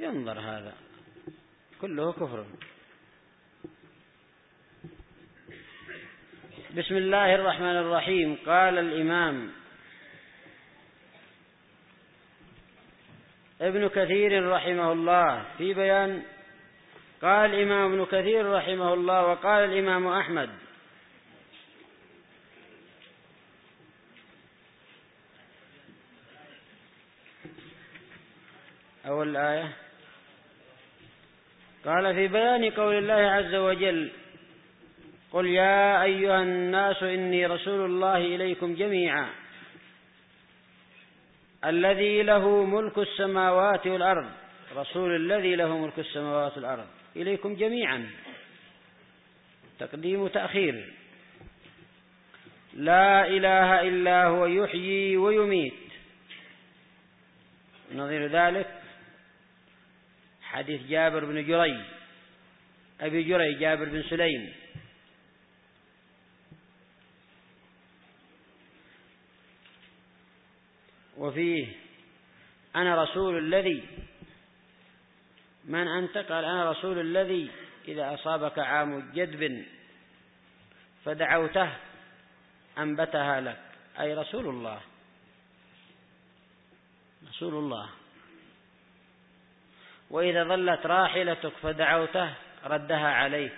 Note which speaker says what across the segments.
Speaker 1: ينظر هذا كله كفر. بسم الله الرحمن الرحيم. قال الإمام ابن كثير رحمه الله في بيان، قال الإمام ابن كثير رحمه الله وقال الإمام أحمد أول آية، قال في بيان قول الله عز وجل: قل يا أيها الناس إني رسول الله إليكم جميعا الذي له ملك السماوات والأرض. رسول الذي له ملك السماوات والأرض إليكم جميعا، تقديم تأخير. لا إله إلا هو يحيي ويميت. نظير ذلك حديث جابر بن جري أبي جري جابر بن سليم وفيه: أنا رسول الذي، من أنت؟ قال: أنا رسول الذي إذا أصابك عام جدب فدعوته أنبتها لك، أي رسول الله، رسول الله. وإذا ظلت راحلتك فدعوته ردها عليك.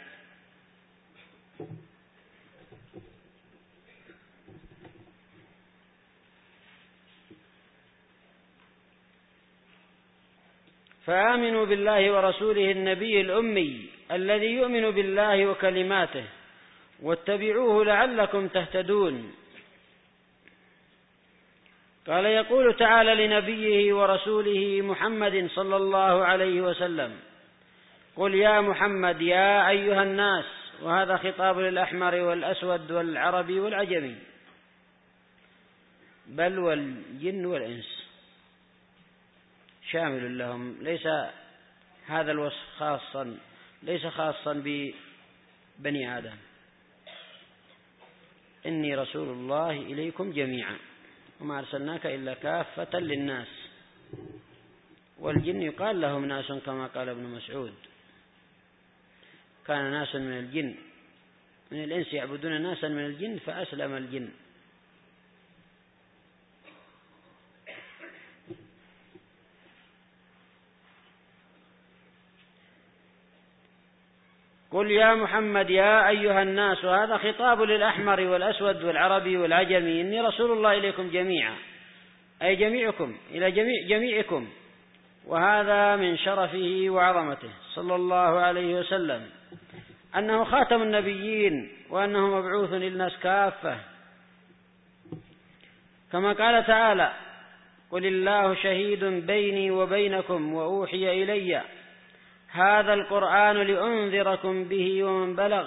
Speaker 1: فآمنوا بالله ورسوله النبي الأمي الذي يؤمن بالله وكلماته واتبعوه لعلكم تهتدون. قال: يقول تعالى لنبيه ورسوله محمد صلى الله عليه وسلم: قل يا محمد يا أيها الناس. وهذا خطاب للأحمر والأسود والعربي والعجمي، بل والجن والإنس، شامل لهم. ليس هذا الوصف ليس خاصا ببني آدم. إني رسول الله إليكم جميعا وما أرسلناك إلا كافة للناس. والجن يقال لهم ناس كما قال ابن مسعود: كان ناس من الجن من الإنس يعبدون ناسا من الجن فأسلم الجن. قل يا محمد يا أيها الناس. وهذا خطاب للأحمر والأسود والعربي والعجمي: إني رسول الله إليكم جميعا، أي جميعكم، إلى جميعكم. وهذا من شرفه وعظمته صلى الله عليه وسلم أنه خاتم النبيين وأنه مبعوث للناس كافة، كما قال تعالى: قل الله شهيد بيني وبينكم وأوحي إلي هذا القرآن لأنذركم به ومن بلغ.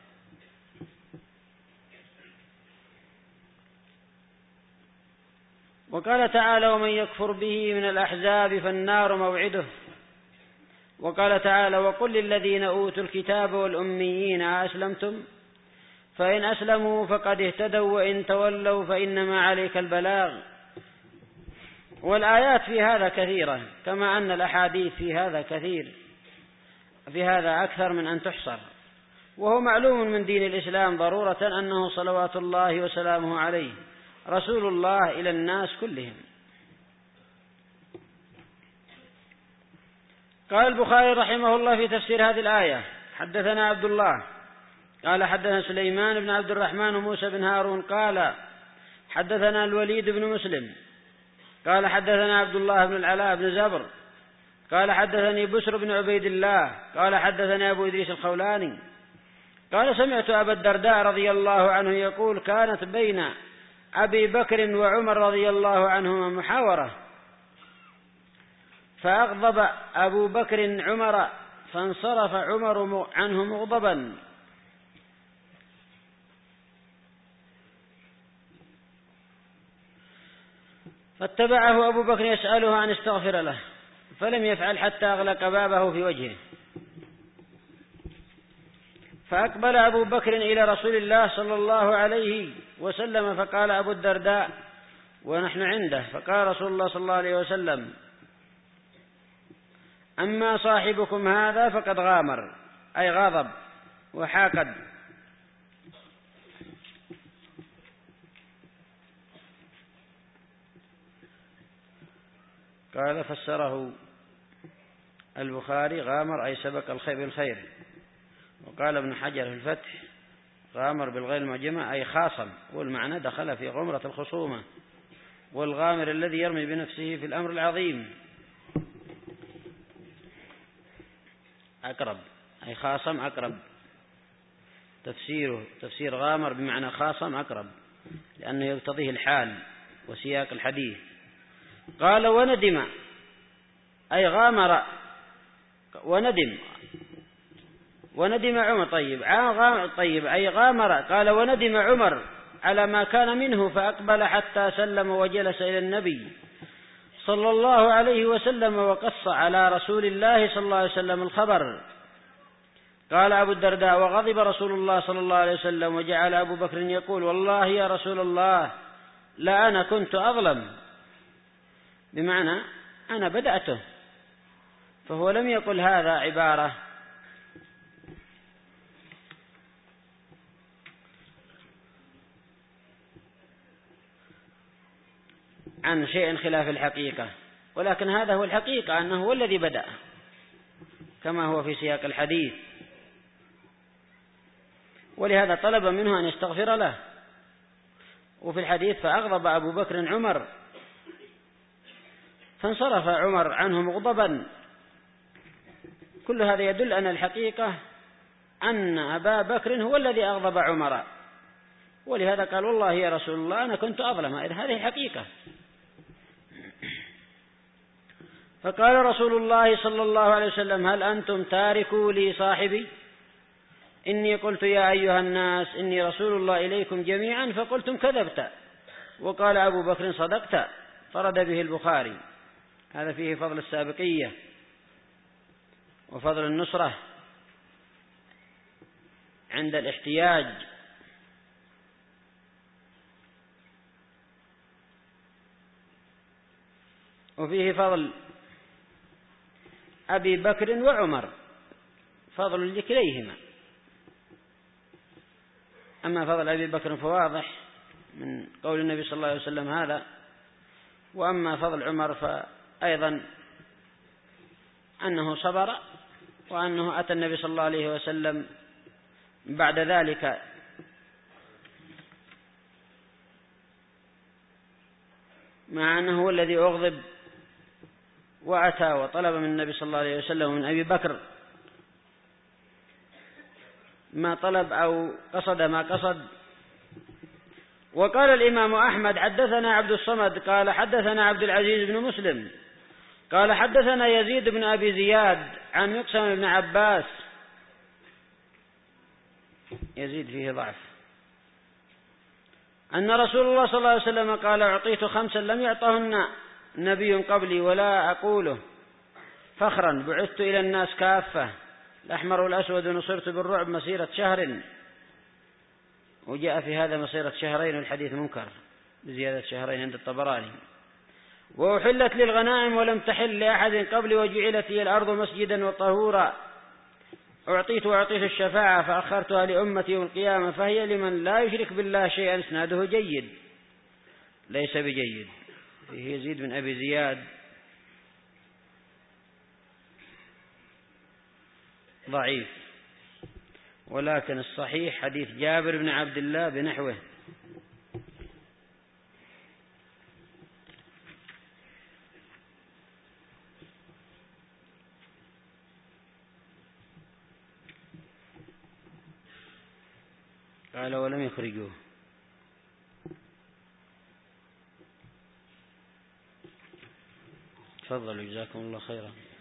Speaker 1: وقال تعالى: ومن يكفر به من الأحزاب فالنار موعده. وقال تعالى: وقل للذين أوتوا الكتاب والأميين أسلمتم؟ فإن أسلموا فقد اهتدوا وإن تولوا فإنما عليك البلاغ. والآيات في هذا كثيرة، كما أن الأحاديث في هذا كثير، في هذا أكثر من أن تحصر. وهو معلوم من دين الإسلام ضرورة أنه صلوات الله وسلامه عليه رسول الله إلى الناس كلهم. قال البخاري رحمه الله في تفسير هذه الآية: حدثنا عبد الله قال حدثنا سليمان بن عبد الرحمن وموسى بن هارون قال حدثنا الوليد بن مسلم قال حدثنا عبد الله بن العلاء بن زبر قال حدثني بشر بن عبيد الله قال حدثني أبو إدريس الخولاني قال: سمعت أبا الدرداء رضي الله عنه يقول: كانت بين أبي بكر وعمر رضي الله عنهما محاورة، فأغضب أبو بكر عمر فانصرف عمر عنه مغضبا، فاتبعه أبو بكر يسأله أن يستغفر له، فلم يفعل حتى أغلق بابه في وجهه. فأقبل أبو بكر إلى رسول الله صلى الله عليه وسلم، فقال أبو الدرداء ونحن عنده، فقال رسول الله صلى الله عليه وسلم: أما صاحبكم هذا فقد غامر أي غضب وحاقد. قال فسره البخاري غامر أي سبق الخير بالخير. وقال ابن حجر في الفتح غامر بالغير المعجمة أي خاصم، والمعنى دخل في غمرة الخصومة، والغامر الذي يرمي بنفسه في الأمر العظيم. أقرب أي خاصم أقرب، تفسير غامر بمعنى خاصم أقرب، لأنه يقتضيه الحال وسياق الحديث. قال وندم أي غامر وندم عمر. طيب أي غامر. قال وندم عمر على ما كان منه فأقبل حتى سلم وجلس إلى النبي صلى الله عليه وسلم وقص على رسول الله صلى الله عليه وسلم الخبر. قال أبو الدرداء وغضب رسول الله صلى الله عليه وسلم، وجعل أبو بكر يقول والله يا رسول الله لا أنا كنت أظلم، بمعنى أنا بدأته، فهو لم يقل هذا عبارة عن شيء خلاف الحقيقة، ولكن هذا هو الحقيقة أنه هو الذي بدأ كما هو في سياق الحديث، ولهذا طلب منه أن يستغفر له. وفي الحديث فأغضب أبو بكر عمر، فانصرف عمر عنه مغضبا. كل هذا يدل أن الحقيقة أن أبا بكر هو الذي أغضب عمر، ولهذا قال والله يا رسول الله أنا كنت أظلم. هذه حقيقة. فقال رسول الله صلى الله عليه وسلم هل أنتم تاركوا لي صاحبي؟ إني قلت يا أيها الناس إني رسول الله إليكم جميعا فقلتم كذبت. وقال أبو بكر صدقت. فرد به البخاري. هذا فيه فضل السابقية وفضل النصرة عند الاحتياج، وفيه فضل أبي بكر وعمر، فضل لكليهما. أما فضل أبي بكر فواضح من قول النبي صلى الله عليه وسلم هذا، وأما فضل عمر فأيضا أنه صبر، وأنه أتى النبي صلى الله عليه وسلم بعد ذلك مع أنه هو الذي أغضب، وأتى وطلب من النبي صلى الله عليه وسلم ومن أبي بكر ما طلب أو قصد ما قصد. وقال الإمام أحمد حدثنا عبد الصمد قال حدثنا عبد العزيز بن مسلم قال حدثنا يزيد بن أبي زياد عن مقسم بن عباس. يزيد فيه ضعف. أن رسول الله صلى الله عليه وسلم قال أعطيت 5 لم يعطهن نبي قبلي ولا أقوله فخرا، بعثت إلى الناس كافة، الأحمر والأسود، نصرت بالرعب مسيرة شهر. وجاء في هذا مسيرة شهرين، والحديث منكر بزيادة شهرين عند الطبراني. وأحلت للغنائم ولم تحل لأحد قبلي، وجعلت لي الأرض مسجدا وطهورا. أعطيت الشفاعة فأخرتها لأمتي يوم القيامة، فهي لمن لا يشرك بالله شيئا. إسناده جيد ليس بجيد، فيه يزيد بن أبي زياد ضعيف، ولكن الصحيح حديث جابر بن عبد الله بنحوه. قال ولم يخرجوه. تفضلوا جزاكم الله خيرا.